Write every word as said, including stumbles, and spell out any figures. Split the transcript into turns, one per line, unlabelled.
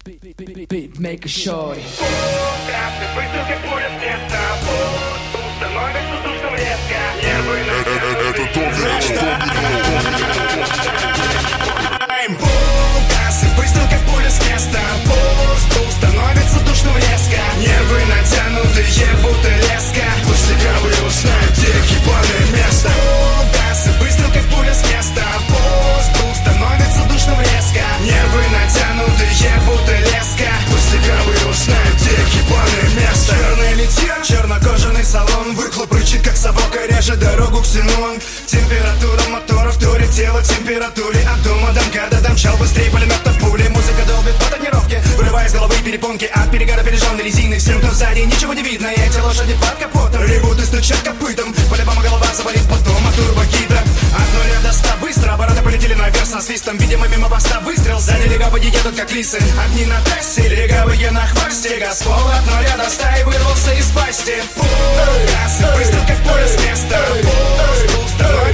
Make a shorty.
Трассы быстро, как пуля с места. Пусть становится душным резко. Нервы Трассы быстро, как пуля с места. Пусть становится душным резко. Нервы натянутые, будто леска. Пусть легавые узнают, где ебаное место. Трассы быстро, как пуля с места. Пусть становится душным резко. Нервы натянутые, будто леска. Пусть легавые узнают, где ебаное место. Черное литье, чернокожаный салон. Выхлоп рычит, как собака, режет дорогу ксенон. Температура мотора вторит тело температуре. От дома до МКАДа домчал быстрее пулемета пули. Музыка долбит по тонировке, вырывая из головы перепонки. От перегара пережженной резины. Всем, кто сзади, ничего не видно. Эти лошади под капотом ревут и стучат копытом. По-любому голова заболит потом от турбогидра. От нуля до ста быстро, обороты полетели наверх со свистом. Видимо, мимо поста выстрел. Сзади легавые едут, как лисы. Огни на трассе, легавые на хвосте. Газпол от нуля до ста и вырвался из пасти. Трассы быстро, как пуля с места. Пусть